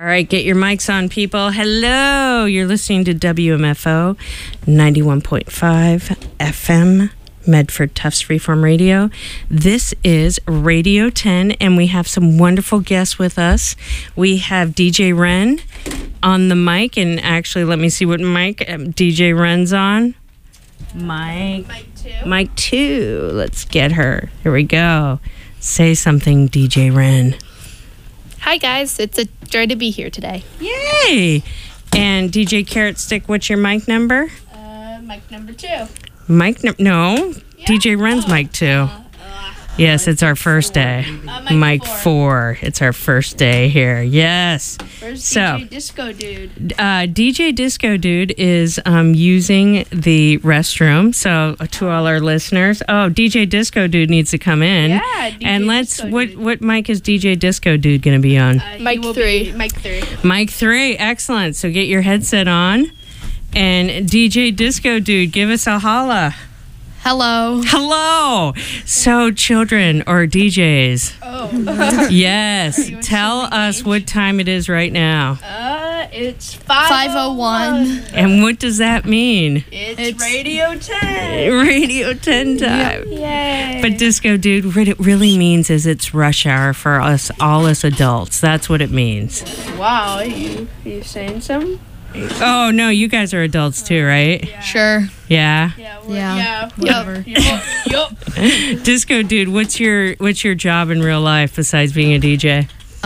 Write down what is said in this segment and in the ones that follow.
right, get your mics on, people. Hello, you're listening to WMFO 91.5 FM, Medford Tufts Freeform Radio. This is Radio 10, and we have some wonderful guests with us. We have DJ Ren on the mic, and actually, let me see what mic DJ Ren's on. Mic 2. Let's get her. Here we go. Say something, DJ Ren. Hi guys, it's a joy to be here today. Yay! And DJ Carrot Stick, what's your mic number? Mic number 2. No, yeah. DJ Ren's mic 2. Yes, it's our first day. Mic 4. It's our first day here. Yes. Where's DJ Disco Dude? DJ Disco Dude is using the restroom. So to all our listeners, DJ Disco Dude needs to come in. Yeah, DJ and Disco Dude. What mic is DJ Disco Dude going to be on? Mic 3. Mic 3. Mic 3. Excellent. So get your headset on. And DJ Disco Dude, give us a holla. Hello. So children or DJs. Oh. Yes. Tell us what time it is right now. It's 5:01. And what does that mean? It's Radio 10. Radio 10 time. Yay. But Disco Dude, what it really means is it's rush hour for us, all us adults. That's what it means. Wow, you saying something? Oh, no, you guys are adults too, right? Yeah. Sure. Yeah? Yeah. Whatever. Yup. Disco Dude, what's your job in real life besides being a DJ?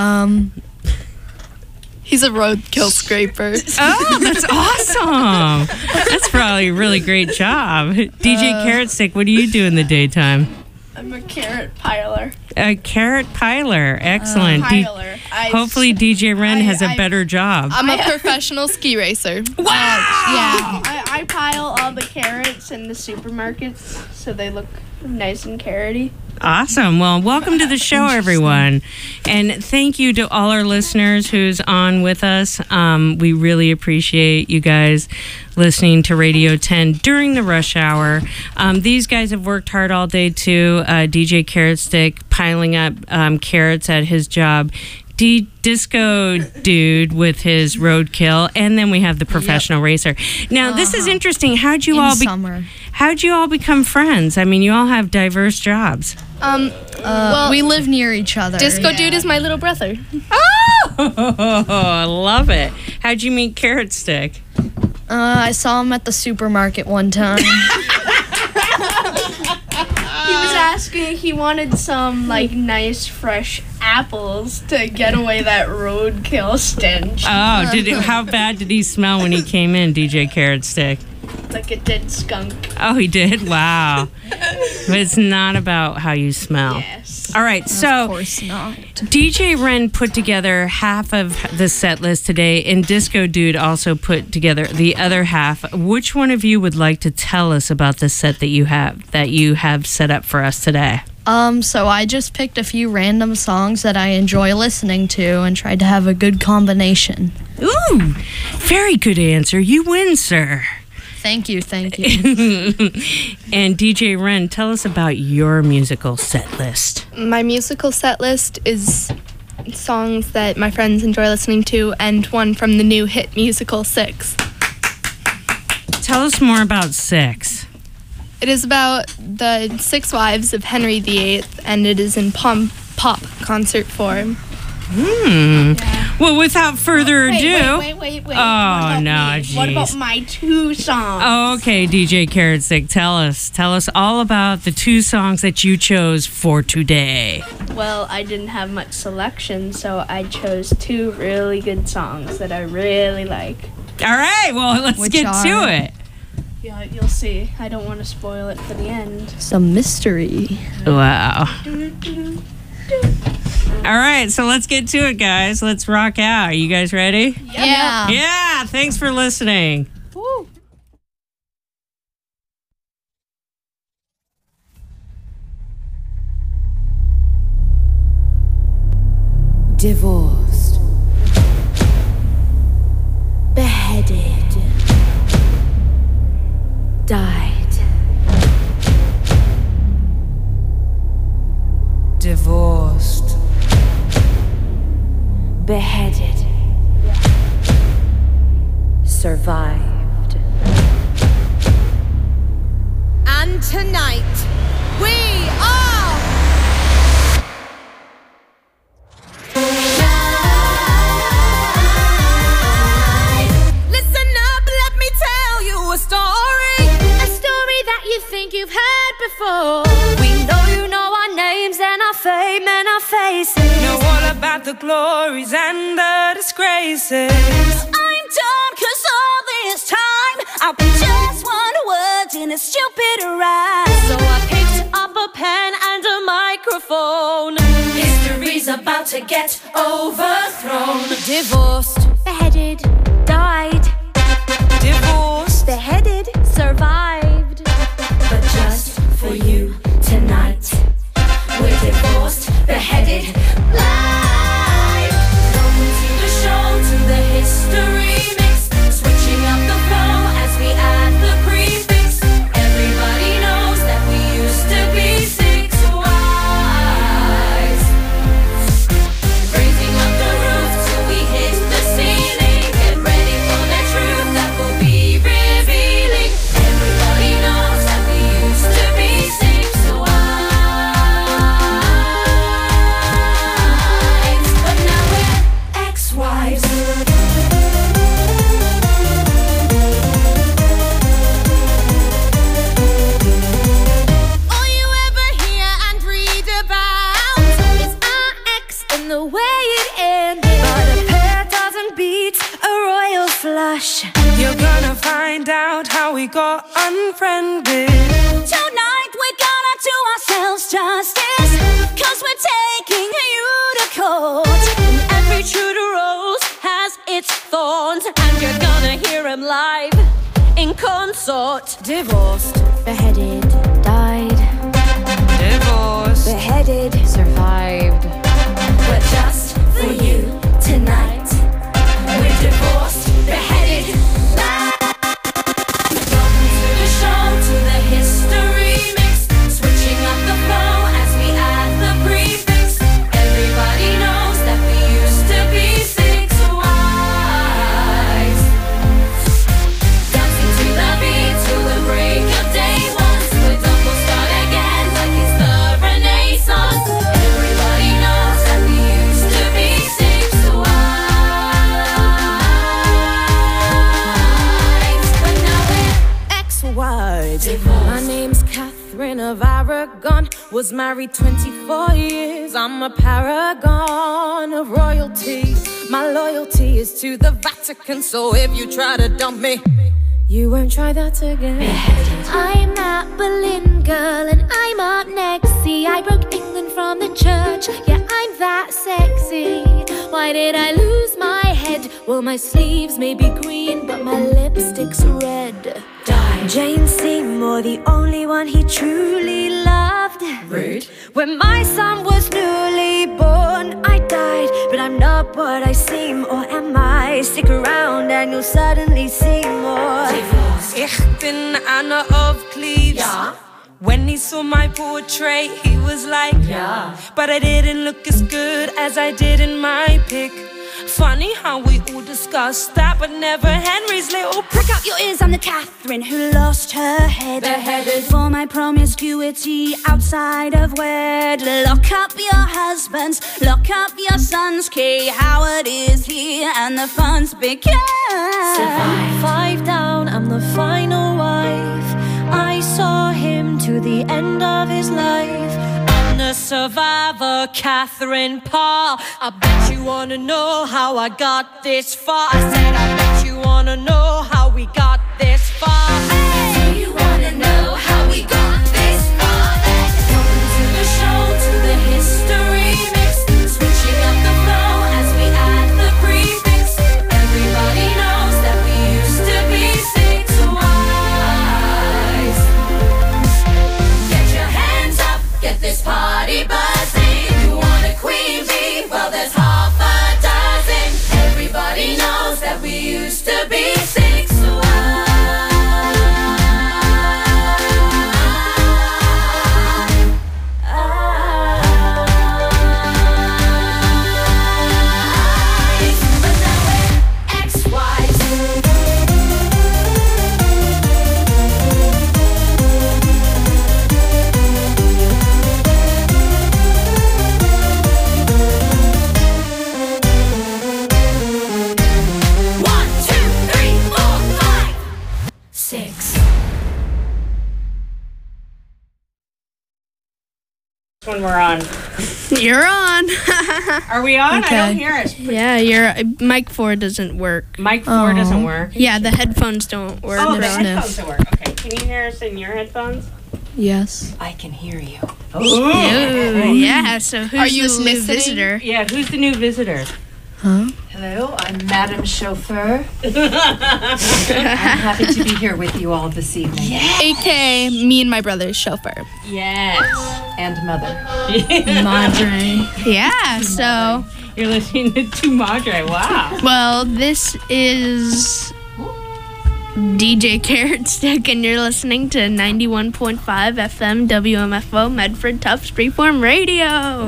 He's a roadkill scraper. Oh, that's awesome. That's probably a really great job. DJ Carrot Stick, what do you do in the daytime? I'm a carrot piler. A carrot piler. Excellent. Hopefully DJ Ren has a better job. I'm a professional ski racer. Wow! I pile all the carrots in the supermarkets so they look nice and carroty. Awesome. Well, welcome to the show, everyone. And thank you to all our listeners who's on with us. We really appreciate you guys listening to Radio 10 during the rush hour. These guys have worked hard all day, too. DJ Carrot Stick piling up carrots at his job. Disco Dude with his roadkill, and then we have the professional racer. Now, this is interesting. How'd you all become friends? I mean, you all have diverse jobs. Well, we live near each other. Disco Dude is my little brother. Oh, I love it. How'd you meet Carrot Stick? I saw him at the supermarket one time. He was asking, he wanted some nice fresh apples to get away that roadkill stench. Oh, how bad did he smell when he came in, DJ Carrot Stick? Like a dead skunk. Oh, he did? Wow. But it's not about how you smell. Yes. All right, so Of course not. DJ Ren put together half of the set list today, and Disco Dude also put together the other half. Which one of you would like to tell us about the set that you have set up for us today? So I just picked a few random songs that I enjoy listening to and tried to have a good combination. Ooh, very good answer. You win, sir. Thank you. And DJ Ren, tell us about your musical set list. My musical set list is songs that my friends enjoy listening to and one from the new hit musical Six. Tell us more about Six. It is about the 6 wives of Henry VIII, and it is in pop concert form. Yeah. Well, without further ado... Wait. Oh, no, geez. What about my 2 songs? Oh, okay, DJ Carrot Stick, tell us all about the 2 songs that you chose for today. Well, I didn't have much selection, so I chose 2 really good songs that I really like. All right, well, let's get to it. Yeah, you'll see. I don't want to spoil it for the end. Some mystery. Wow. All right, so let's get to it, guys. Let's rock out. Are you guys ready? Yeah. Yeah, thanks for listening. Woo. Divorced, beheaded, died. Divorced, beheaded, tonight. We are... Listen up, let me tell you a story. A story that you think you've heard before. We know you know our names and our fame and our faces. Know all about the glories and the disgraces. I'm done cause all this time I've been just one word in a stupid rhyme. So I picked up a pen and a microphone. History's about to get overthrown. Divorced, Beheaded, died. Divorced, Beheaded, survived. But just for you tonight, we're divorced, beheaded, live. Welcome to the show, to the history mix, switching up the flow as we add the prefix. Everybody knows that we used to be 6 wives, raising up the roof till we hit the ceiling. Get ready for the truth that will be revealing. Everybody knows that we used to be 6 wives, but now we're ex-wives. all you ever hear and read about It's our ex in the way it ended. But a pair doesn't beat a royal flush. you're gonna find out how we got unfriended. Tonight we're gonna do ourselves justice, cause we're taking you to court. And every true to rose has its thorns, and you're gonna hear him live in consort. divorced, Beheaded, died. Divorced, Beheaded, survived. But just for you tonight, we're divorced, beheaded, live. Welcome to the show, to the history mix, switching up the flow as we add the prefix. Everybody knows that we used to be 6 wives, dancing to the beat till the break of day. Once we're done, we'll start again like it's the Renaissance. Everybody knows that we used to be 6 wives, but now we're ex-wives. divorced. My name's Catherine of Aragon. Was married 24 years. I'm a paragon of royalty. My loyalty is to the Vatican, so if you try to dump me, you won't try that again. I'm that Berlin girl and I'm up next. See, I broke England from the church. Yeah, I'm that sexy. Why did I lose my head? Well, my sleeves may be green, but my lipstick's red. Jane Seymour, the only one he truly loved. Rude. When my son was newly born, I died, but I'm not what I seem, or am I? Stick around and you'll suddenly see more. Ich bin Anna of Cleves. Ja. When he saw my portrait, he was like, Ja. but I didn't look as good as I did in my pic. Funny how we all discussed that, but never Henry's little Prick out your ears, I'm the Catherine who lost her head. Beheaded. For my promiscuity outside of wed. Lock up your husbands, lock up your sons. Kay Howard is here and the fun's begin. Survive. 5 down, I'm the final wife. I saw him to the end of his life. I'm the survivor, Catherine Parr. I bet you wanna know how I got this far. I said I bet you wanna know how we got this far. Do you wanna know how we got this far? Welcome to the show, to the history mix, switching up the flow as we add the prefix. Everybody knows that we used to be 6 wives. Get your hands up, get this party buzzing. You want a queen bee? Well, there's half a dozen. Everybody knows that we used to be 6 wives. When we're on. You're on. Are we on? Okay. I don't hear it. Yeah, your mic 4 doesn't work. Mic 4 doesn't work. Yeah, the headphones don't work. Oh, the Sniff. headphones don't work. Okay, can you hear us in your headphones? Yes. I can hear you. Ooh, yeah, so who's Are you this new listening? visitor? Yeah, who's the new visitor? Huh? Hello, I'm Madam Chauffeur. I'm happy to be here with you all this evening. AKA me and my brother's chauffeur. Yes. And mother. Madre. Yeah, so, You're listening to Madre. Wow. well, this is DJ Carrot Stick, and you're listening to 91.5 FM WMFO Medford Tufts Freeform Radio.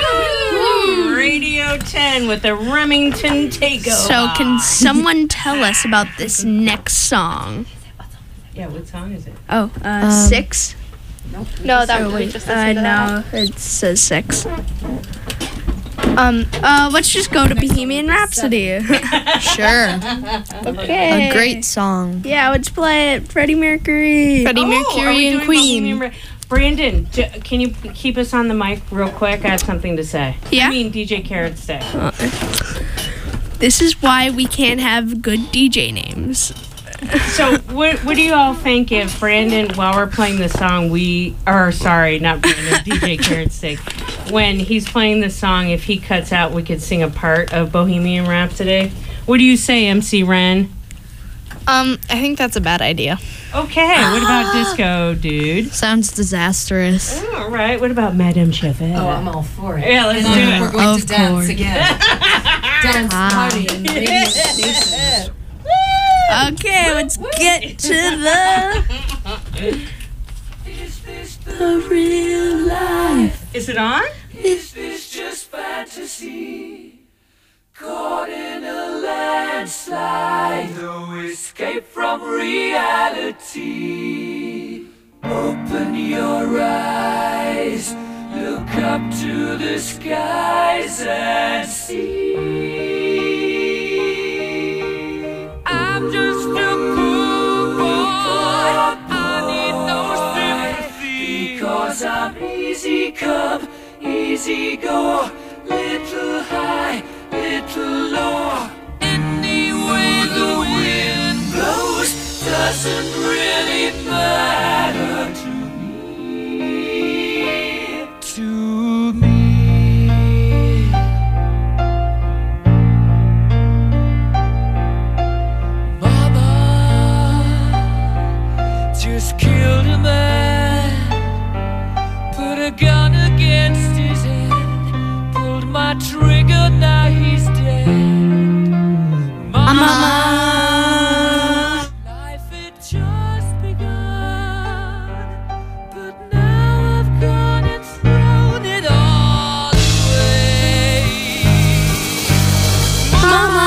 Radio 10 with the Remington Takeover. So, can someone tell us about this next song? Yeah, what song is it? Oh, 6? No, that Oh, was wait, just listen to that. no, it says 6. Let's just go to Bohemian Rhapsody. Sure. Okay. A great song. Yeah, let's play it. Freddie Mercury. Freddie Are we Mercury and doing Queen. Bohemian Brandon, can you keep us on the mic real quick? I have something to say. Yeah? I mean, DJ Carrot Stick. This is why we can't have good DJ names. So, what do you all think if Brandon, while we're playing the song, not Brandon, DJ Carrot Stick, when he's playing the song, if he cuts out, we could sing a part of Bohemian Rhapsody? What do you say, MC Ren? I think that's a bad idea. Okay, what about Disco Dude? Sounds disastrous. All right, what about Madame Chauffeur? Oh, I'm all for it. Yeah, let's and do it. We're going Of to dance course. again. Dance party and radio station. Okay, let's get to the real life. Is it on? Is this just fantasy? Caught in a landslide, no escape from reality. Open your eyes, look up to the skies and see. I'm just a poor boy, I need no sympathy, because I'm easy come, easy go, little high, little low. Any way the wind blows doesn't really matter to me. To me. Mama just killed a man, put a gun against his head, pulled my trigger, now he's dead. Mama, life had just begun, but now I've gone and thrown it all away. Mama,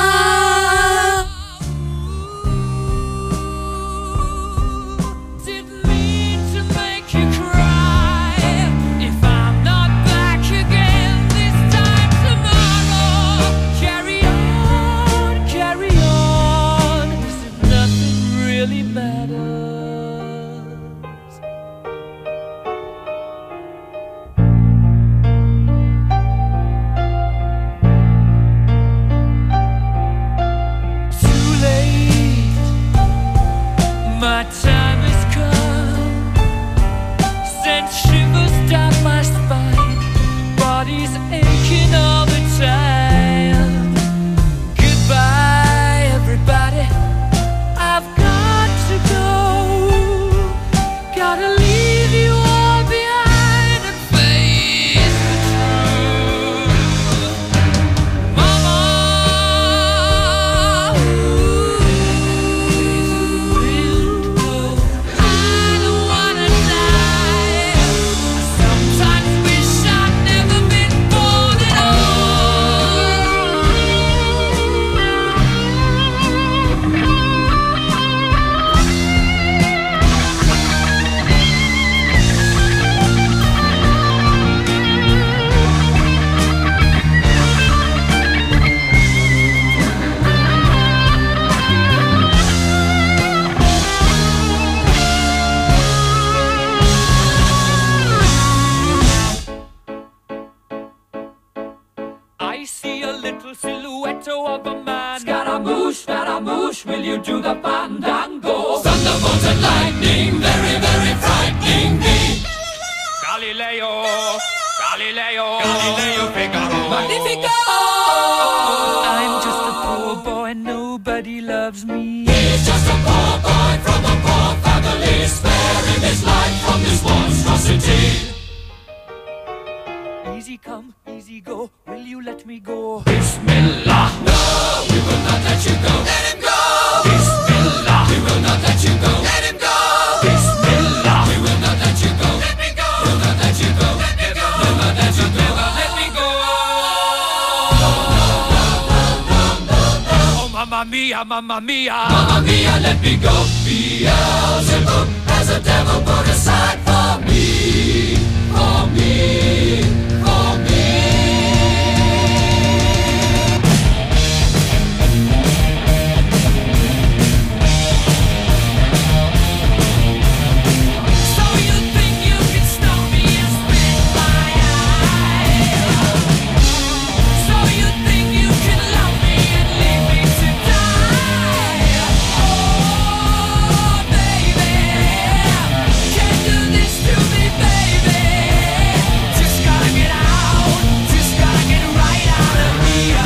didn't mean to make you cry. If I'm not back again this time tomorrow, carry on, as if nothing really matters. Too late, my time has come. Sent shivers down my spine, body's aching all the time. Goodbye, everybody, I've got to go. Gotta leave you all behind and face the truth. Mama, I don't wanna die. I sometimes wish I'd never been born at all. motto of a man. Scaramouche, will you do the fandango? Thunderbolt and lightning, very, very frightening me. Galileo, Figaro. Magnifico! I'm just a poor boy, nobody loves me. He's just a poor boy from a poor family, sparing his life from this monstrosity. Easy come, easy go, will you let me go? Bismillah, no, we will not let you go. Let him go! Bismillah, we will not let you go. Let him go! Bismillah, we will not let you go. Let me go! We'll not let you go. Let me go! We'll not let you go. Let me go! Oh, mamma mia, mamma mia. Mamma mia, let me go. Beelzebub has a devil put aside for me. For me. For me. So you think you can stop me and spit my eye? So you think you can love me and leave me to die? Oh, baby, can't do this to me, baby. Just gotta get out, just gotta get right out of here.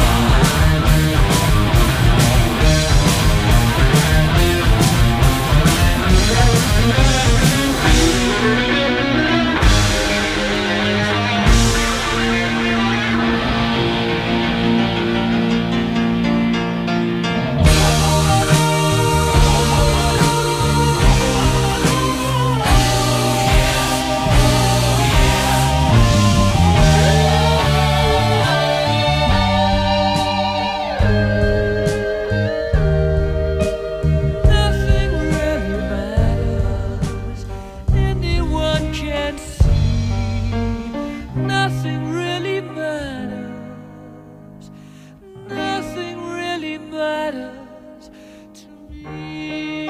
Nothing really matters. Anyone can see. Nothing really matters. Nothing really matters to me.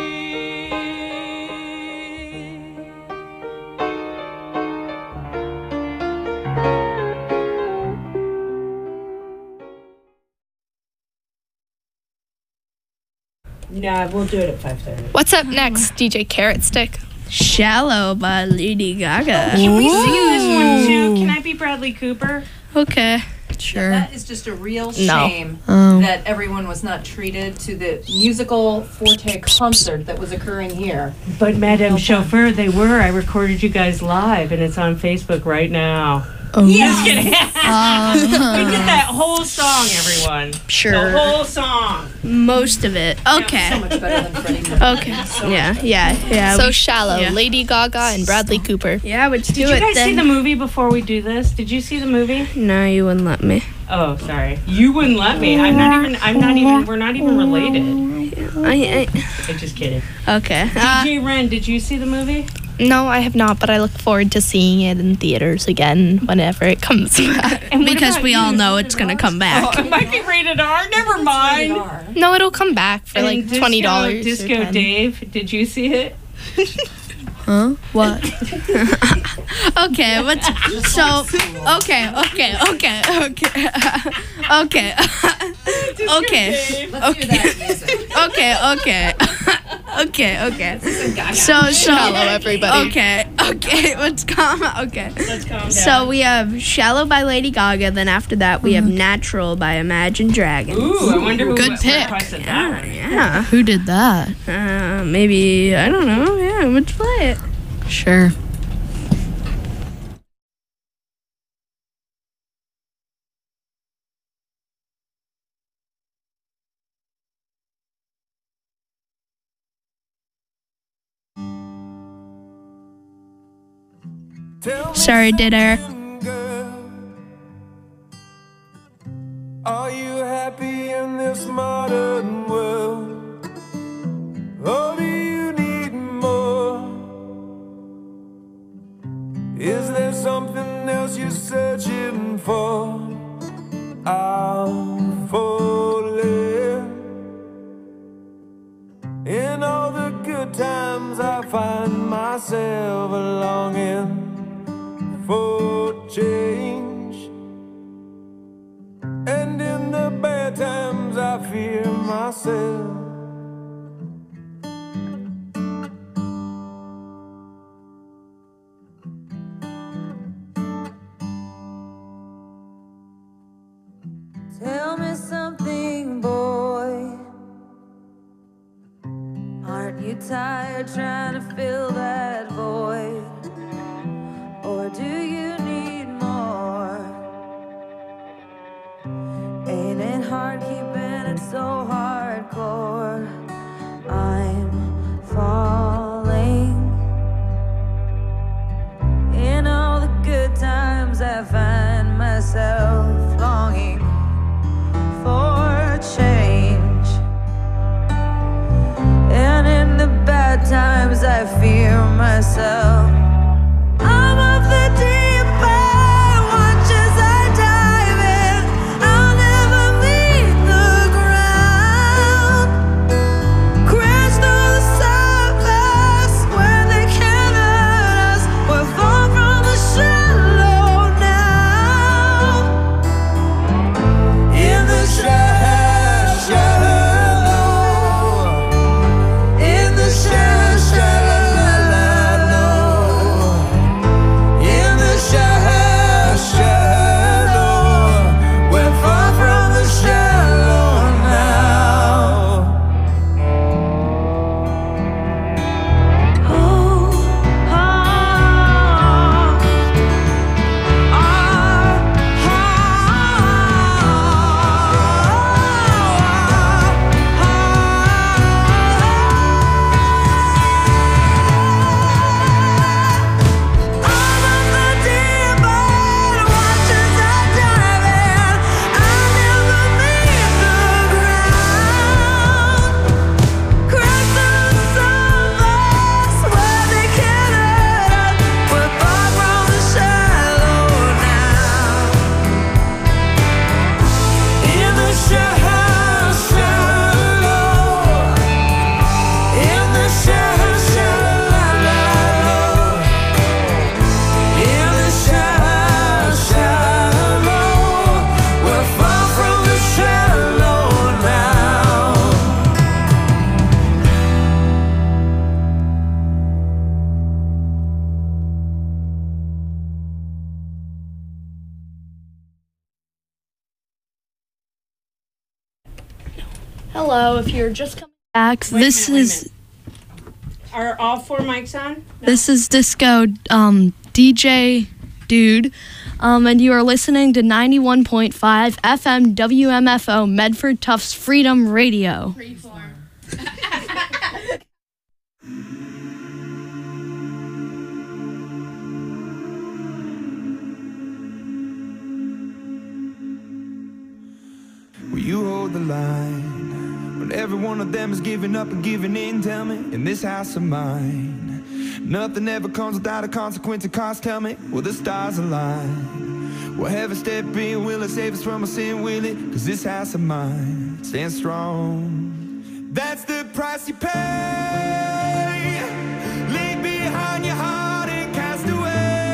No, we'll do it at 5:30. What's up next, DJ Carrot Stick? Shallow by Lady Gaga. Can we sing this one too? Can I be Bradley Cooper? Okay. Sure. That is just a real No. shame Oh. that everyone was not treated to the musical Forte concert that was occurring here. But Madame Chauffeur, they were. I recorded you guys live, and it's on Facebook right now. Oh. Just kidding. We did that whole song, everyone. Sure. The whole song. Most of it. So Okay. much better than Freddie Mercury. Okay. Yeah. So we- Shallow, yeah. Lady Gaga and Bradley Cooper. Yeah, let's do Did you it guys then. see the movie before we do this? Did you see the movie? No, you wouldn't let me. Oh, sorry. You wouldn't let me. We're not even related. I'm just kidding. Okay. DJ Ren, did you see the movie? No, I have not, but I look forward to seeing it in theaters again whenever it comes back. And what because about we all you? know it's gonna come back. It might be rated R. Never mind. No, it'll come back for like And $20. Disco or $10. Dave, did you see it? Huh? What? Okay, what's so okay. Okay. Let's hear that music. Okay. So Shallow, everybody. Okay. Let's calm. Okay. Let's calm down. So we have "Shallow" by Lady Gaga. Then after that, we have "Natural" by Imagine Dragons. Ooh, I wonder who Good pick. requested that one. Yeah. Who did that? Maybe I don't know. Yeah, let's play it. Sure. Sorry, dead air. Are you happy in this modern world? Or do you need more? Is there something else you're searching for? I'm falling. In all the good times I find myself longing for change. And in the bad I trying to fill that void? Or do you need more? Ain't it hard keeping it so hardcore? I'm falling. In all the good times I find myself longing for change, and in the bad times I fear myself. I'm of the deep end, watch as I dive in. I'll never meet the ground. Crash through the surface where they can't hurt us. We're far from the shallow now. In the shallow, in the shallow, in the shallow, we're far from the shallow now. Oh, Hello, if you're just coming back, this is Are all four mics on? this is Disco DJ Dude, and you are listening to 91.5 FM WMFO Medford Tufts Freedom Radio. Will you hold the line when every one of them is giving up and giving in? Tell me, in this house of mine, nothing ever comes without a consequence and cost. Tell me, will the stars align? Will heaven step in? Will it save us from our sin? Will it? Cause this house of mine stands strong. That's the price you pay. Leave behind your heart and cast away.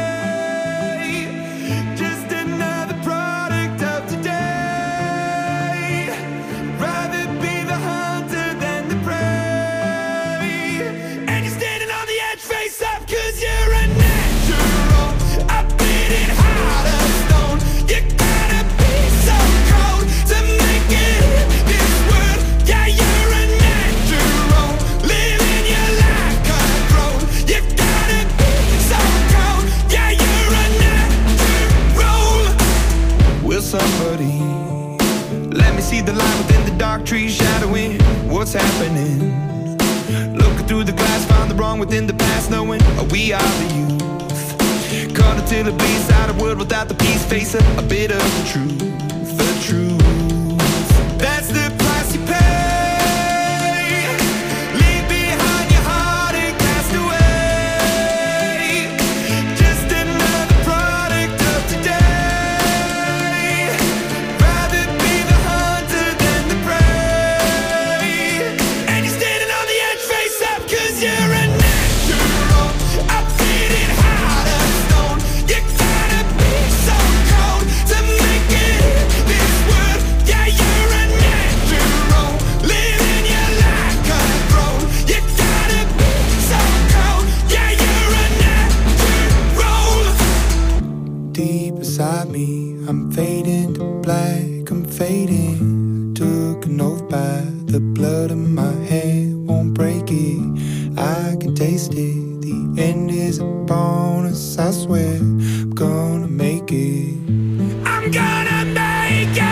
Just another product of today. Rather be the hunter than the prey. And you're standing on the edge, face up, cause you're a natural. I beat it hard of stone. You gotta be so cold to make it in this world. Yeah, you're a natural. Living your life controlled. You gotta be so cold. Yeah, you're a natural. Will somebody let me see the light within the dark trees shadowing what's happening? Looking through the glass, find the wrong within the past, knowing we are the youth. Caught until it bleeds out a world without the peace, face a bit of the truth, the truth. That's the price you pay. Leave behind your heart and cast away. Just another product of today. Rather be the hunter than the prey. And you're standing on the edge, face up, cause you're a natural. I beat it hard of stone. You gotta be so cold to make it in this world. Yeah, you're a natural. Living your life controlled. You gotta be so cold. Yeah, you're a natural. Deep inside me, I'm fading to black, I'm fading. Took an oath by the blood in my head, won't break it. I can taste it. The end is a bonus, I swear. I'm gonna make it. I'm gonna make it.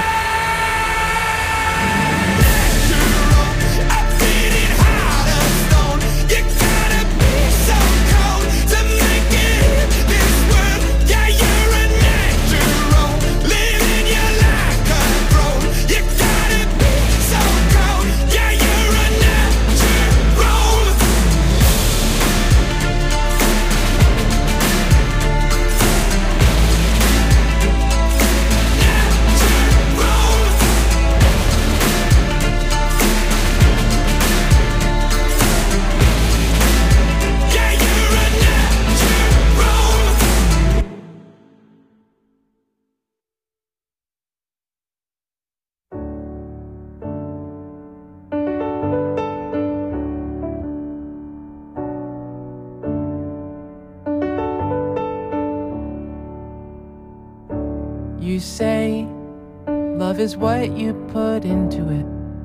You say love is what you put into it.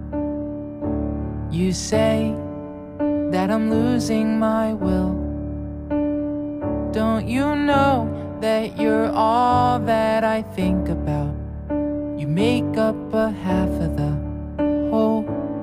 You say that I'm losing my will. Don't you know that you're all that I think about? You make up a half of the whole.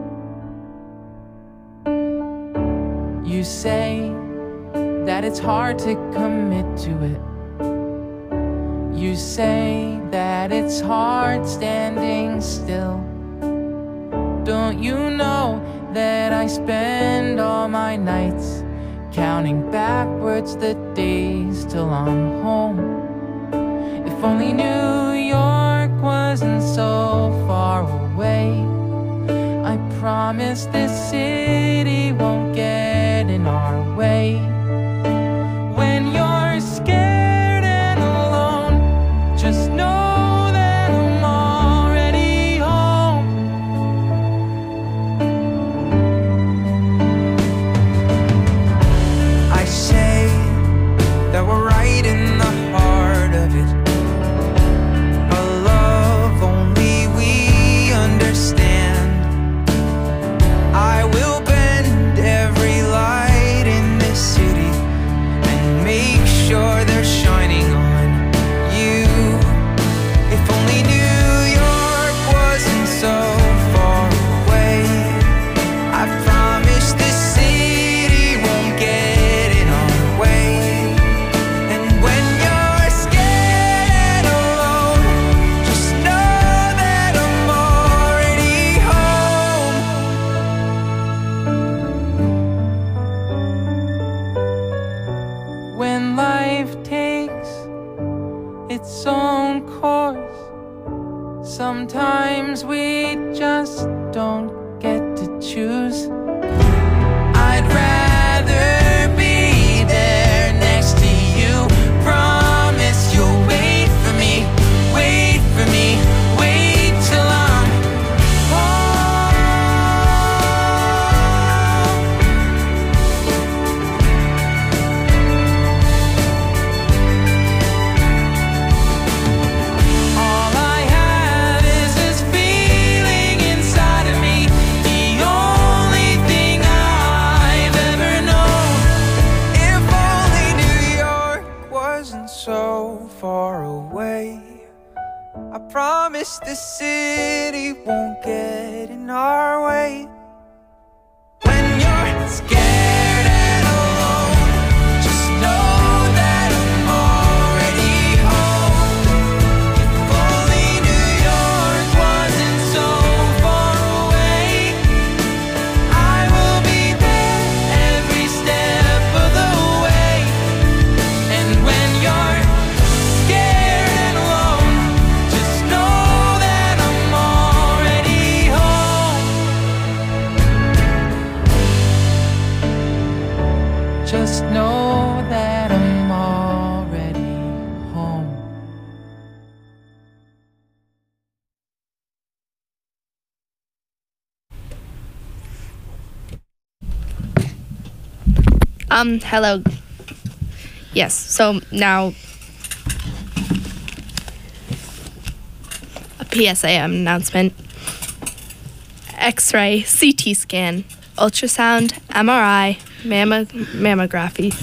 You say that it's hard to commit to it. You say that it's hard standing still. Don't you know that I spend all my nights counting backwards the days till I'm home? If only New York wasn't so far away. I promise this city won't get in our way. When you're scared and alone, just know that I'm already home. I say that we're right in the heart of it. A love only we understand. I will bend every light in this city and make sure they're shining on you. If only New York wasn't so far away. I promise this city won't get in our way. And when you're scared and alone, just know that I'm already home. When life takes its own course, sometimes we just don't get to choose. I'd rather be there next to you. Promise you'll wait for me, wait for me, wait till I'm home. All I have is this feeling inside of me, the only thing I've ever known. If only New York wasn't so far away. I promise this city won't get in our way. When you're scared and alone, just know that I'm already home. If only New York wasn't so far away. I will be there every step of the way. And when you're scared and alone, just know that I'm already home. Just know that I'm already home. Hello. Yes, so now a PSA announcement. X-ray, CT scan, ultrasound, MRI, mammography.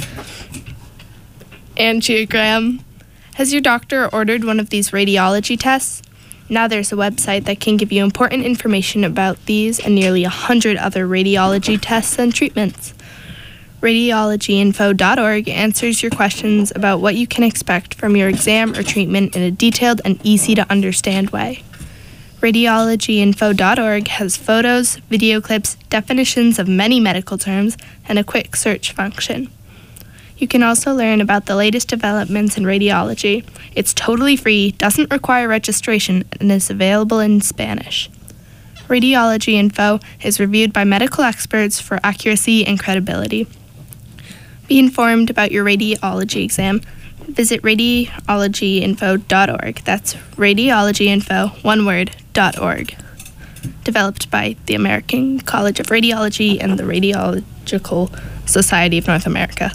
Angiogram. Has your doctor ordered one of these radiology tests? Now there's a website that can give you important information about these and nearly 100 other radiology tests and treatments. Radiologyinfo.org answers your questions about what you can expect from your exam or treatment in a detailed and easy-to-understand way. Radiologyinfo.org has photos, video clips, definitions of many medical terms, and a quick search function. You can also learn about the latest developments in radiology. It's totally free, doesn't require registration, and is available in Spanish. Radiology Info is reviewed by medical experts for accuracy and credibility. Be informed about your radiology exam. Visit radiologyinfo.org. That's radiologyinfo, one word, .org. Developed by the American College of Radiology and the Radiological Society of North America.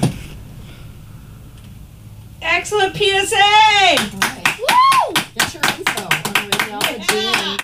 Excellent PSA! Woo! Get your info on radiology.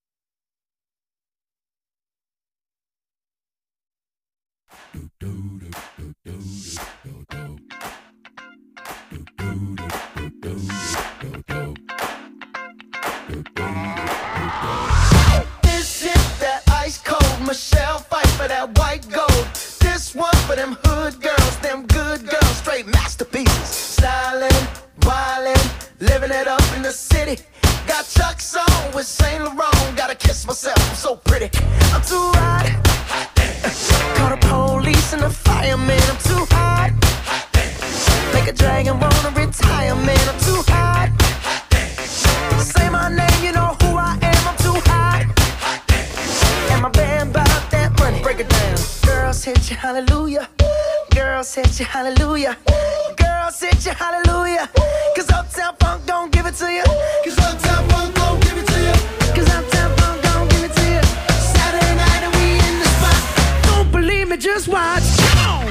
This is that ice cold Michelle fight for that white gold. This one for them hood girls, them good girls, straight masterpieces. Stylin', wildin', living it up in the city. Got Chuck's on with Saint Laurent. Gotta kiss myself, I'm so pretty. I'm too hot. Call the police and the fireman. I'm too hot. Make a dragon wanna retire, man. I'm too hot. Say my name, you know who I am. I'm too hot. And my band about that money. Break it down. Girls hit you, hallelujah. Girls hit you, hallelujah. Girls hit you, hallelujah. Cause Uptown Funk don't give it to you. Cause Uptown Funk don't give it to you. Cause Uptown Funk don't give it to you. Saturday night and we in the spot. Don't believe me, just watch. Come on.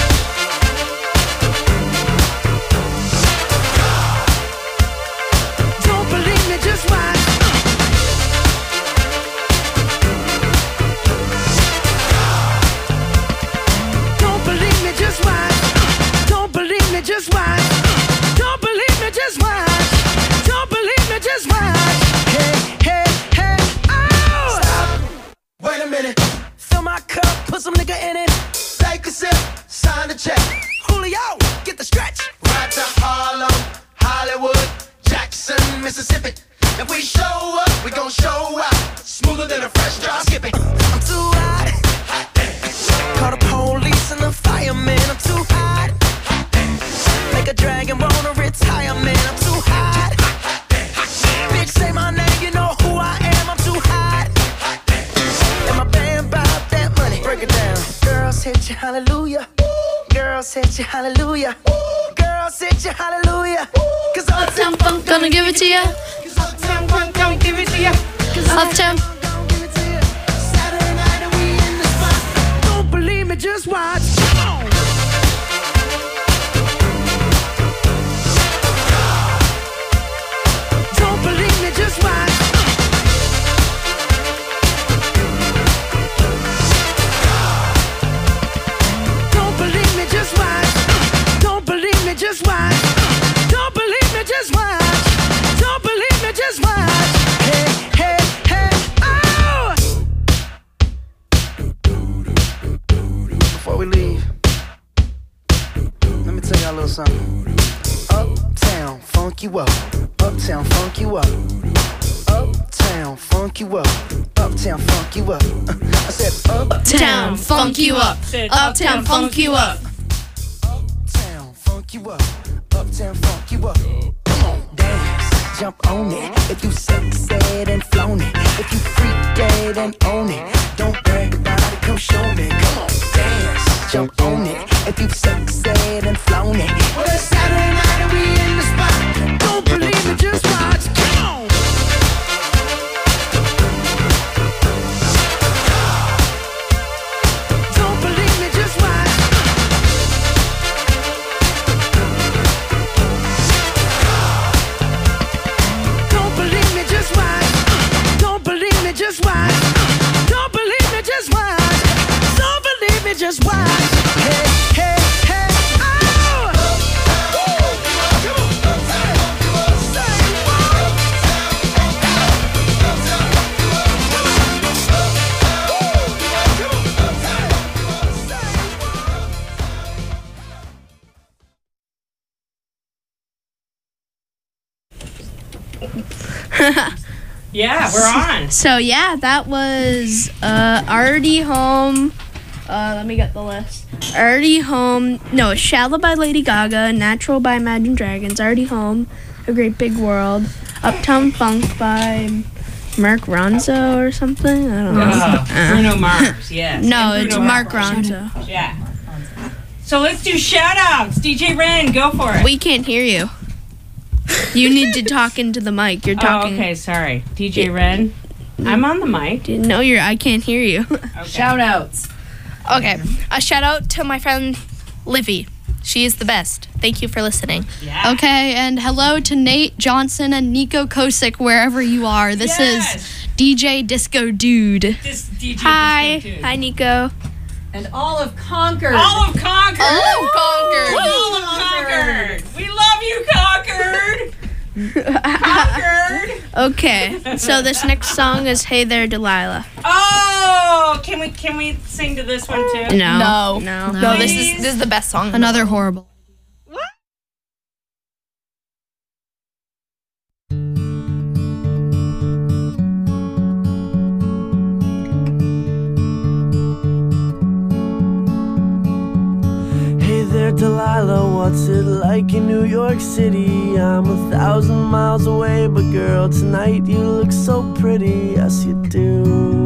Don't believe me, just watch. Don't believe me, just watch. Don't believe me, just watch. Don't believe me, just watch. Don't believe me, just watch. Hey, hey, hey, oh! Stop. Wait a minute. Fill my cup, put some nigga in it. Take a sip, sign the check. Julio, get the stretch. Right to Harlem, Hollywood, Jackson, Mississippi. If we show up, we gon' show out. Smoother than a fresh drop skipping. I'm too hot. Call the police and the fireman. I'm too hot. Make a dragon wanna retire, man. I'm too hot. Bitch, say my name, you know who I am. I'm too hot. And my band bout that money. Break it down. Girls hit you, hallelujah. Girls hit you, hallelujah. Girls hit you, hallelujah. Cause Uptown Funk Gonna give it to ya. Cause Uptown Funk don't give it to ya. Cause Uptown. don't give it to ya. Saturday night and we in the spot. Don't believe me, just watch. Come on. Don't believe me, just watch. Don't believe me, just watch. Don't believe me, just watch. Don't believe me, just watch. Don't believe me, just watch. Hey, hey, hey, oh! Before we leave, let me tell y'all a little something. Uptown, funk you up. Uptown, funk you up. Uptown, funk you up. Uptown, funk you up. I said Uptown, funk you up. Uptown, funk you up. Uptown, funk you up. Uptown, funk you up. Come on, dance, jump on it. If you sexed and flown it. If you freak dead and own it. Don't brag about it, come show me. Come on, dance, jump on it. If you sexed and flown it. Well, it's Saturday night and we in the spot. Don't believe me, just watch. Come on. Don't believe me, just watch. Don't believe me, just watch. Don't believe me, just watch. Don't believe me, just watch. Don't believe me, just watch. Yeah, we're on. So yeah, that was Already Home. Let me get the list. Already Home. No, Shallow by Lady Gaga. Natural by Imagine Dragons. Already Home. A Great Big World. Uptown Funk by Mark Ronzo or something. I don't know. Bruno Mars, yes. No, And it's Bruno Mark Mars. Ronzo. Yeah. So let's do shout outs. DJ Ren, go for it. We can't hear you. You need to talk into the mic. You're talking. Oh, okay, sorry. DJ Ren, I'm on the mic. No, I can't hear you. Shout outs. Okay. A shout out to my friend Livy. She is the best. Thank you for listening. Yeah. Okay, and hello to Nate Johnson and Nico Kosick, wherever you are. This is DJ Disco Dude. DJ Hi. Disco Dude. Hi, Nico. And all of Concord. All of Concord. All of Concord. All of Concord. We love you, Concord. Concord. Okay. So this next song is Hey There, Delilah. Oh, can we sing to this one too? No. No, this is the best song. Another horrible. Hey there, Delilah, what's it like in New York City? I'm 1,000 miles away, but girl, tonight you look so pretty, yes you do.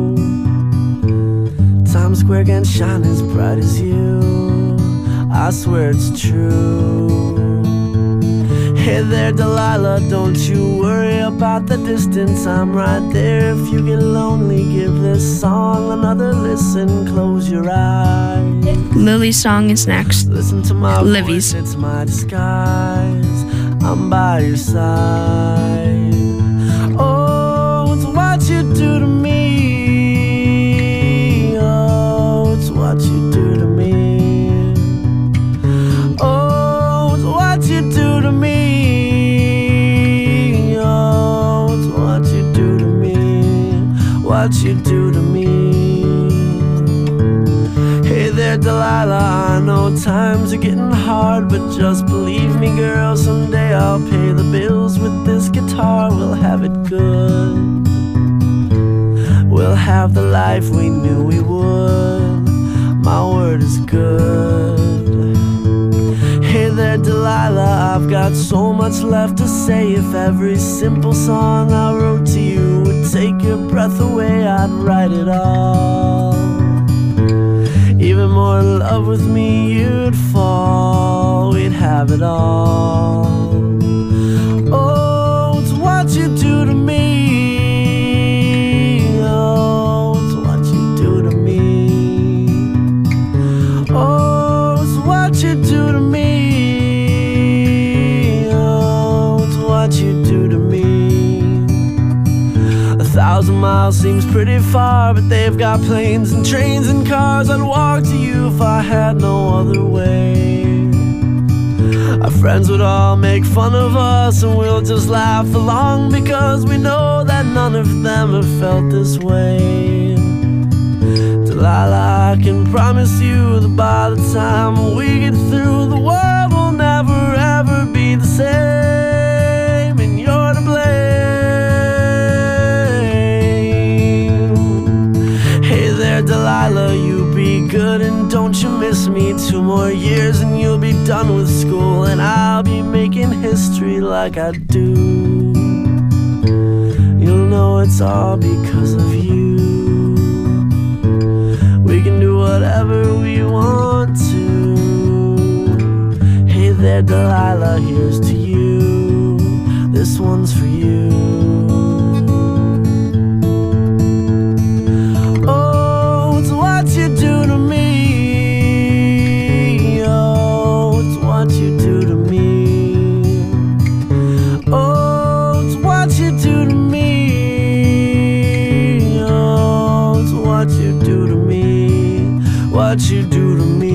Times Square can shine as bright as you, I swear it's true. Hey there, Delilah, don't you worry about the distance, I'm right there. If you get lonely, give this song another listen, close your eyes. Lily's song is next. Listen to my Livy's. voice, it's my disguise. I'm by your side. Oh, it's what you do to me. Oh, it's what you do to me. Oh, it's what you do to me. Oh, it's what you do to me. What you do to me. Hey there, Delilah, I know times are getting hard, but just believe me, girl, someday I'll pay the bills with this guitar. We'll have it good. We'll have the life we knew we would. My word is good. Hey there, Delilah, I've got so much left to say. If every simple song I wrote to you would take your breath away, I'd write it all. Even more in love with me, you'd fall. We'd have it all. Oh, it's what you do to me. Oh, it's what you do to me. Oh, it's what you do to me. Oh, it's what you do to me. 1,000 miles seems pretty far, but they've got planes and trains and cars. I'd walk to you if I had no other way. Our friends would all make fun of us, and we'll just laugh along, because we know that none of them have felt this way. Delilah, I can promise you that by the time we get through, the world will never ever be the same, and you're to blame. Hey there, Delilah, you be good and don't you miss me. 2 more years and you'll be done with school, and I'll be making history like I do. You'll know it's all because of you. We can do whatever we want to. Hey there, Delilah, here's to you. This one's for you. Oh, it's what you do to me. Oh, it's what you do to me. Oh, it's what you do to me. Oh, it's what you do to me. What you do to me.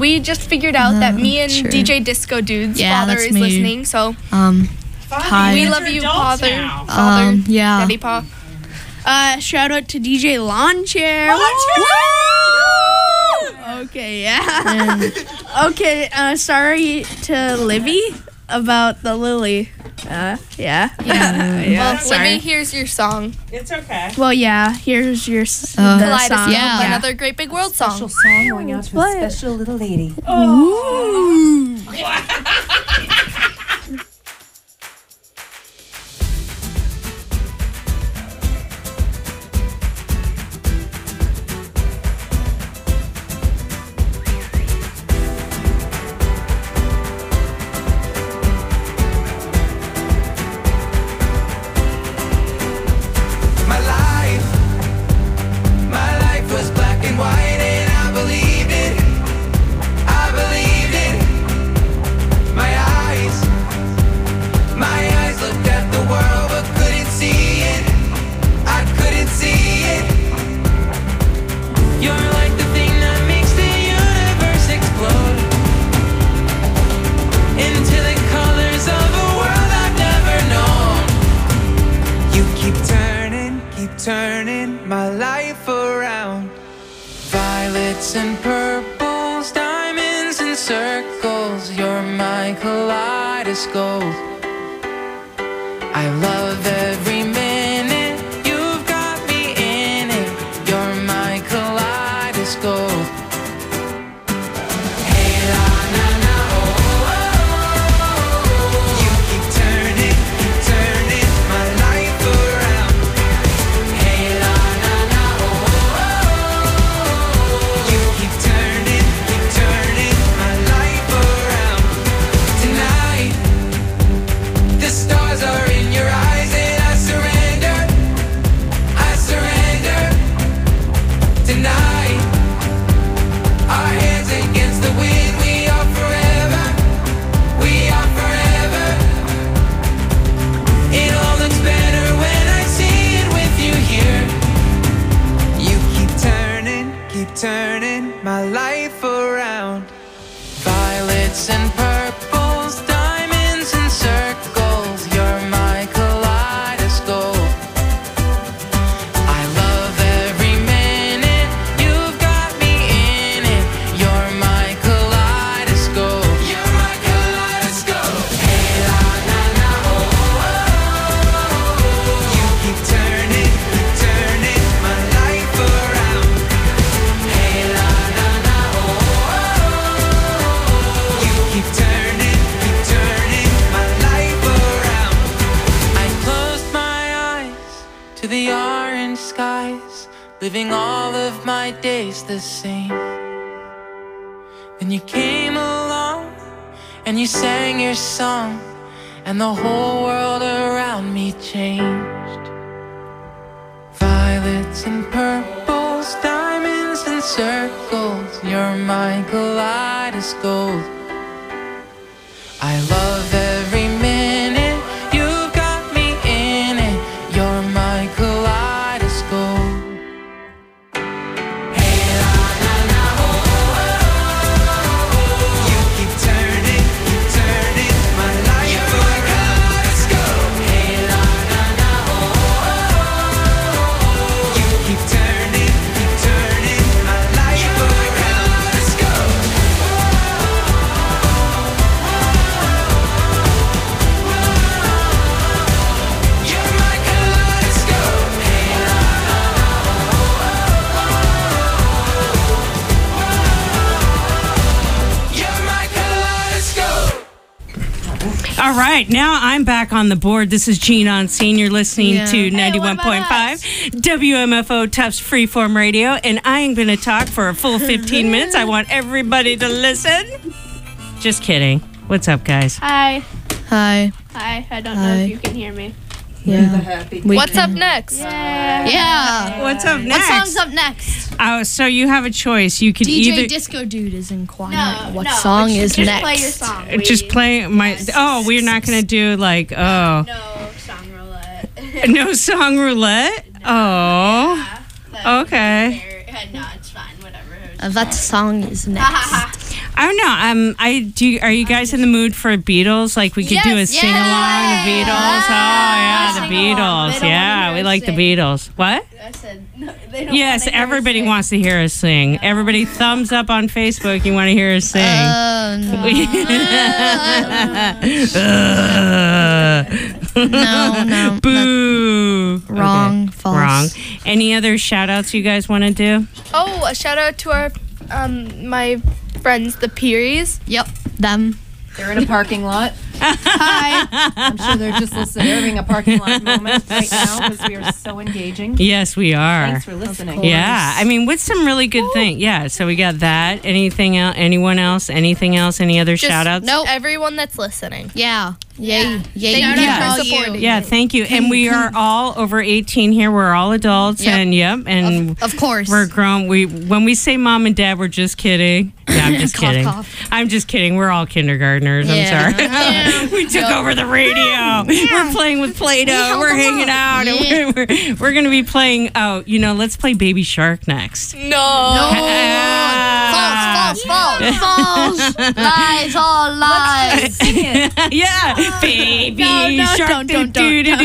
we just figured out that me and sure. DJ Disco Dude's Yeah, father that's is me. listening. So Hi. we love you, father. Yeah. Daddy Pa. Shout out to DJ Lawn Chair. Okay, yeah. Okay, sorry to Livy about the lily. Yeah. Well, sorry. Libby, here's your song. It's okay. Well, yeah, here's your the Kaleidoscope, song. Yeah. another Great Big World song. Special song going out to a special little lady. My life was black and white, and I believed it. I believed it. My eyes looked at the world but couldn't see it. I couldn't see it. You're like the thing that makes the universe explode into the colors of a world I've never known. You keep turning my life around. Violets and purples, diamonds and circles. You're my kaleidoscope. I love every minute. You've got me in it. You're my kaleidoscope. Hey la na na oh oh. You keep turning my life around. Hey la na na oh oh. You keep turning my life around. Tonight, the stars are in your eyes, and I surrender. Tonight, our hands against the wind. We are forever. It all looks better when I see it with you here. You keep turning my life around. Violets and purples, diamonds and circles. You're my kaleidoscope. I love every minute. You've got me in it. You're my kaleidoscope. You're my kaleidoscope. Hey la na na oh oh. You keep turning my life around. Hey la na na oh oh. You keep turning my life around. I closed my eyes to the orange skies, living all of my days the same. Then you came along and you sang your song, and the whole world around me changed. Violets and purples, diamonds and circles. You're my kaleidoscope. I love every minute. You've got me in it. You're my kaleidoscope. Hey la na na oh oh. You keep turning my life. You're my kaleidoscope. Hey la na na oh oh. You keep turning my life. You're my kaleidoscope. You're my kaleidoscope. Hey la na na oh. You're my kaleidoscope. All right, now I'm back on the board. This is Gene on Scene. You're listening Yeah. to 91.5 WMFO Tufts Freeform Radio, and I am going to talk for a full 15 minutes. I want everybody to listen. Just kidding. What's up, guys? Hi. Hi. I don't know Hi. if you can hear me. Yeah. What's up next? Yeah. What's up next? What song's up next? Oh, so you have a choice. You could DJ either Disco Dude is inquiring No, what no, song is just next. play your song. just play my. Oh, we're not going to do like No song roulette. no song roulette. Oh, okay. No, it's fine. Whatever. That song is next. I don't know. Are you guys in the mood for Beatles? Like we could do a sing along the Beatles. Oh yeah, the Beatles. Yeah, we like the Beatles. What? I said no, they don't. Yes, everybody wants to hear us sing. Everybody, thumbs up on Facebook. You want to hear us sing? No. Boo. Wrong. Okay. False. Wrong. Any other shout outs you guys want to do? Oh, a shout out to our my friends, the Pearies. Yep, them. They're in a parking lot. Hi. I'm sure they're just listening. They're having a parking lot moment right now because we are so engaging. Yes, we are. Thanks for listening. Yeah, I mean, with some really good things. Yeah, so we got that. Anything else? Anyone else? Anything else? Any other shout outs? No, everyone that's listening. Yeah. Yay. Thank you for supporting. Yeah, thank you. And we are all over 18 here. We're all adults, and of course we're grown. When we say mom and dad, we're just kidding. Yeah, I'm just kidding. I'm just kidding. We're all kindergartners. I'm sorry. We took over the radio. We're playing with Play-Doh. We're hanging out, and we're going to be playing. Oh, let's play Baby Shark next. No. False. Lies, all lies. Yeah, Baby Shark. Don't.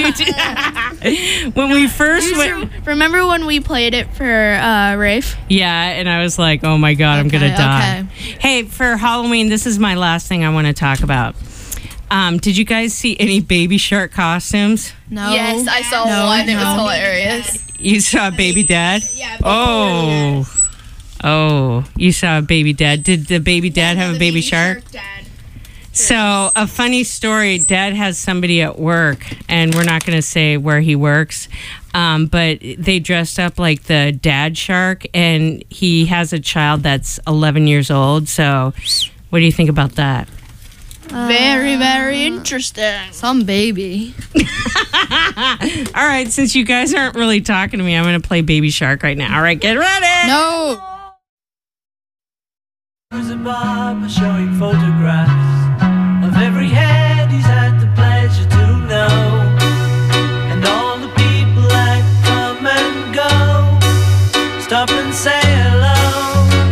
When we first went, Remember when we played it for Rafe? yeah, and I was like, oh my God, I'm gonna die. Hey, for Halloween, this is my last thing I want to talk about. Did you guys see any Baby Shark costumes? No. Yes, I saw one. It was hilarious. You saw Baby Dad? Yeah. Oh, you saw a Baby Dad. Did the Baby Dad have a Baby Shark? So, a funny story. Dad has somebody at work, and we're not going to say where he works, but they dressed up like the dad shark, and he has a child that's 11 years old. So, what do you think about that? Very, very interesting. Some baby. All right, since you guys aren't really talking to me, I'm going to play Baby Shark right now. All right, get ready. No. There's a barber showing photographs of every head he's had the pleasure to know, and all the people that come and go stop and say hello.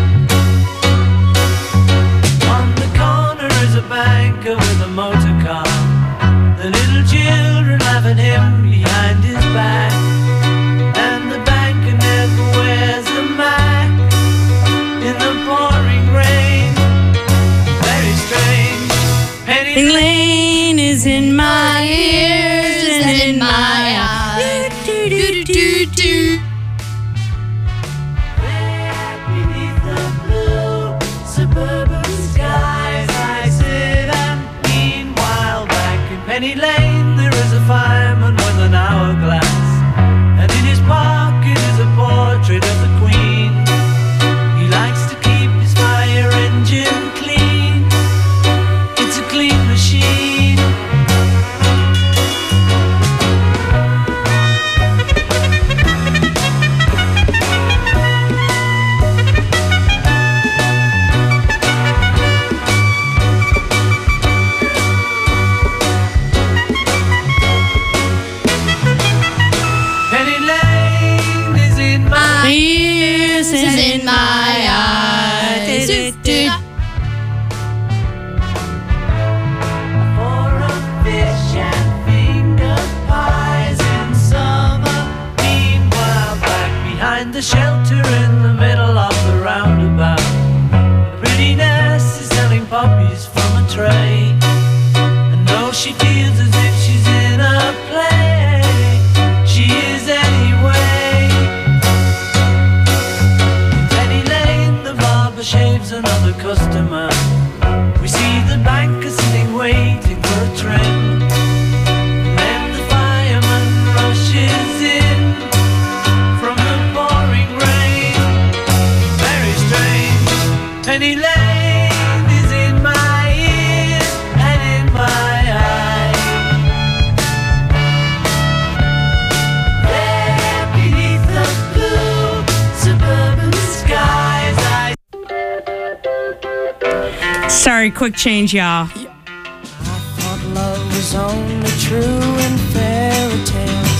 On the corner is a banker with a motor car. The little children laugh at him behind his back, and the banker never wears a Mac in the pouring rain. Very strange. Penny Lane is in my ears and in my eyes. Beneath the blue suburban skies, I sit and meanwhile back in Penny Lane there is a fireman with an hourglass, and in his pocket is a portrait of the Queen. He likes to keep his fire engine clean. It's a clean machine. Penny Lane is in my ears and in my eyes. For a fish and finger pies in summer. Meanwhile, back behind the shelter in the middle of the roundabout, the pretty nurse is selling poppies from a tray. And though she feels as if she's in a play, she is anyway. In Penny Lane, the barber shaves another customer. We see the banker sitting waiting for a trim. And then the fireman rushes in from the pouring rain. Very strange. Penny Lane is in my ears and in my eyes. There beneath the blue suburban skies, Sorry, quick change, y'all. thought love was only true in fairy tales,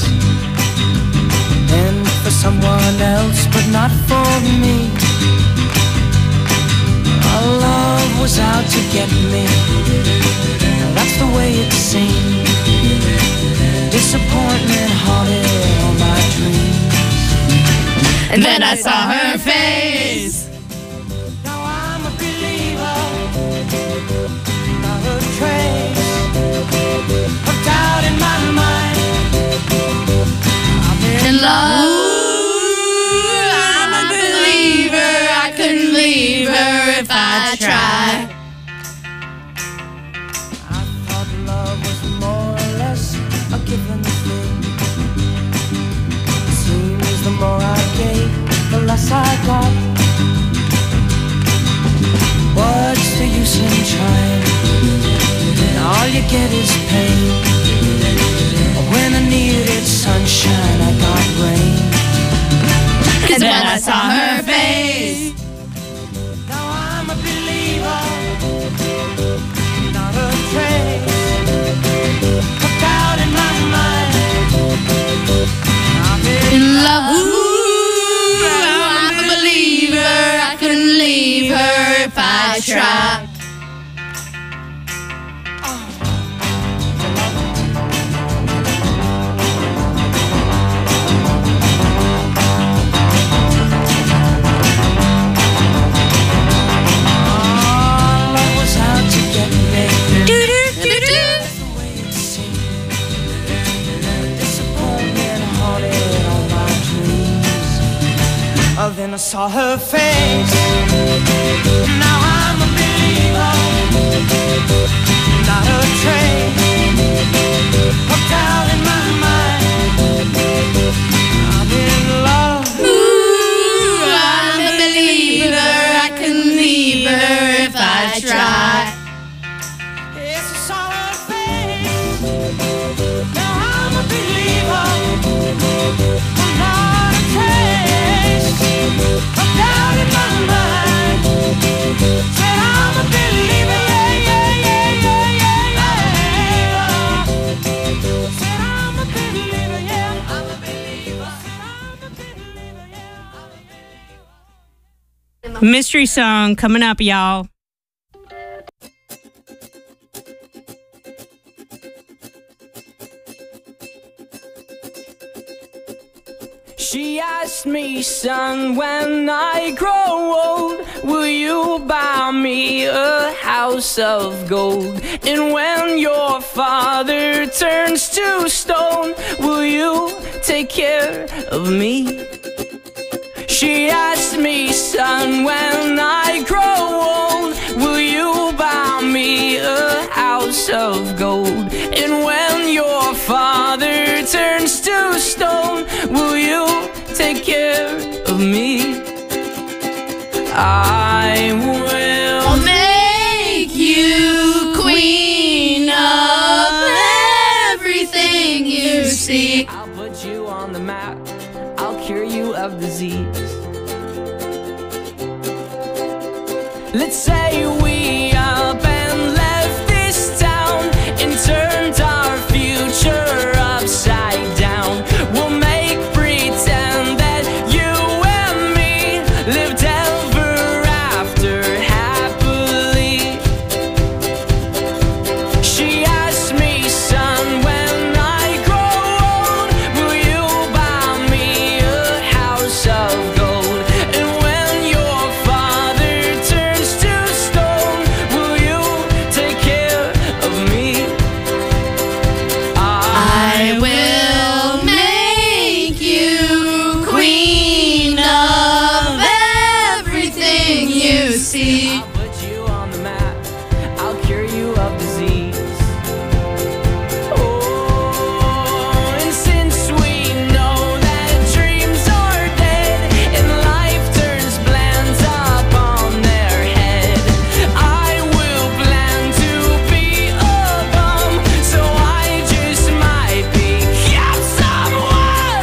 and for someone else, but not for me. Our love love was out to get me. That's the way it seemed. Disappointment haunted all my dreams. And then I saw her face. Now I'm a believer, not a trace of doubt in my mind. I'm in love. I'm a believer. I couldn't leave her if I tried. I thought love was more or less a given thing. Seems the more I gave, the less I got. What's the use in trying? All you get is pain. When I needed sunshine, I got rain. And then I saw her face. Now I'm a believer, not a trace of doubt in my mind. I'm In love. Ooh, I'm a believer. I couldn't leave her if I tried. Love was out to get me. Do-do-do-do. Disappointment haunted all my dreams. Oh, then I saw her face. Now I'm a believer, not a trace of doubt in my mind. I'm in love. Ooh, I'm a believer. I couldn't leave her if I tried. Yes, I saw her face. Now I'm a believer, not a trace of doubt in my mind. Said I'm a believer, yeah, yeah, yeah, yeah, yeah, yeah. Said I'm a believer, yeah, I'm a believer. Said I'm a believer, yeah, I'm a believer. Mystery song coming up, y'all. She asked me, son, when I grow old, will you buy me a house of gold? And when your father turns to stone, will you take care of me? She asked me, son, when I grow old, will you buy me a house of gold? And when your father turns to stone, will you take care of me? I will Make you queen of everything you see. I'll put you on the map, I'll cure you of disease. Let's say we up and left this town and turned our future upside down. We'll make pretend that you and me lived ever after happily. She asked me, son, when I grow old, will you buy me a house of gold? And when your father turns to stone, will you take care of me? I will make you queen of everything you see. I'll put you on the map, I'll cure you of disease. Oh, and since we know that dreams are dead and life turns plans up on their head, I will plan to be a bum, so I just might become someone.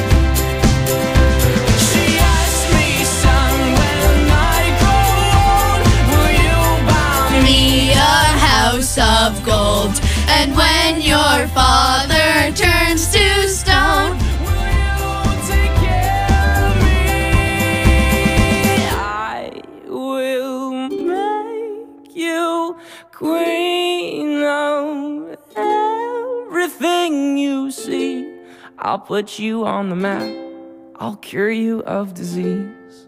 She asked me, son, when I grow old, will you buy Me a house of gold. And when your father turns to stone, will you take care of me? I will make see. I'll put you on the map. I'll cure you of disease.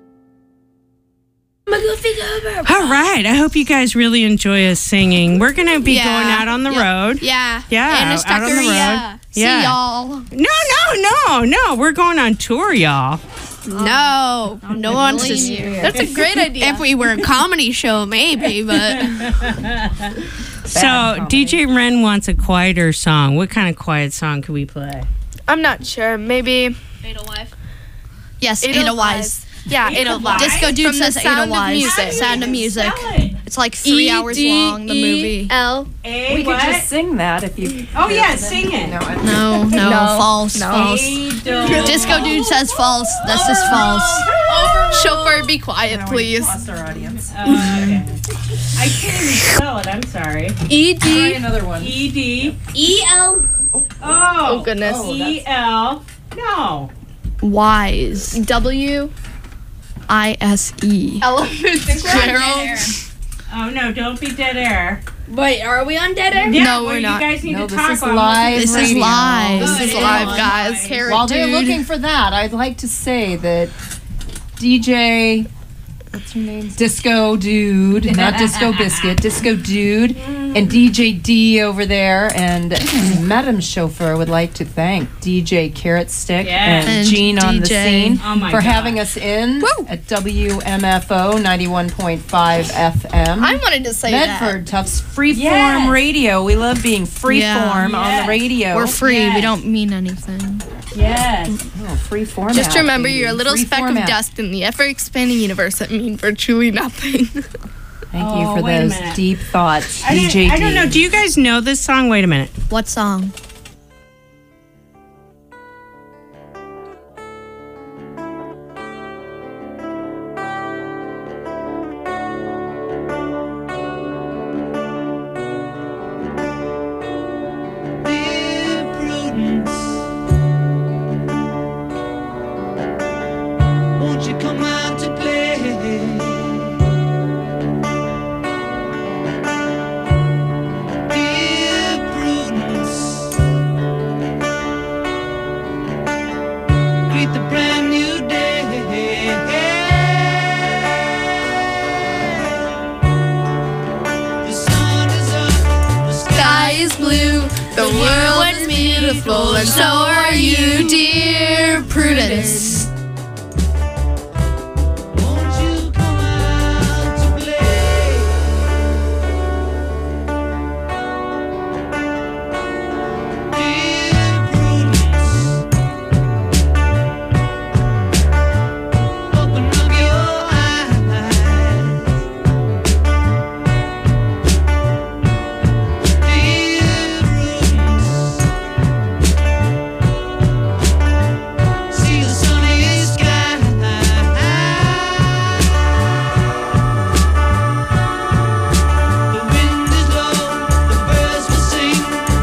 All right. I hope you guys really enjoy us singing. We're going to be going out on the road. Yeah. Yeah, out on the road. Yeah. See y'all. No. We're going on tour, y'all. No one wants to see. That's a great idea. If we were a comedy show, maybe, but. So, DJ Ren wants a quieter song. What kind of quiet song could we play? I'm not sure. Maybe. Edelweiss. Yes, Edelweiss. Edelweiss. Yeah, Edelweiss. Disco Dude From the says Sound of Edelweiss. Music. Sound of Music. It's like 3 hours long, the movie. L. A, We what? could just sing that if you. Oh, yeah, sing it. No, false. Disco Dude says false. That's just false. Chauffeur, be quiet, please. Lost our audience. Okay. I can't even spell it. I'm sorry. Try another one. E-D. E-L. Oh, goodness. E-L. No. Wise. W. I-S-E. Ella Fitzgerald. Oh, no, don't be dead air. Wait, are we on dead air? Yeah, No, well, we're not. You guys need No, to this talk is on live. This is radio. live. This is live, guys. While they're looking for that, I'd like to say that DJ, what's her name? Disco Dude, not Disco Biscuit, Disco Dude, and DJ D over there, and Madam Chauffeur would like to thank DJ Carrot Stick Yes. and And Gene on the DJ. scene Oh my for God. having us in at WMFO 91.5 FM. I wanted to say Medford Tufts Freeform Yes. Radio. We love being freeform Yeah. on the radio. We're free. Yes. We don't mean anything. Yes. Oh, free format. Just remember, baby. you're a little Free speck format. of dust in the ever-expanding universe that mean virtually nothing. Thank you for wait a those minute. deep thoughts, I DJ don't know. Do you guys know this song? Wait a minute. What song? Dear Prudence, won't you come out to play? Dear Prudence, greet the brand new day. The sun is up, the Sky is blue, the world is beautiful, and so are you, dear Prudence.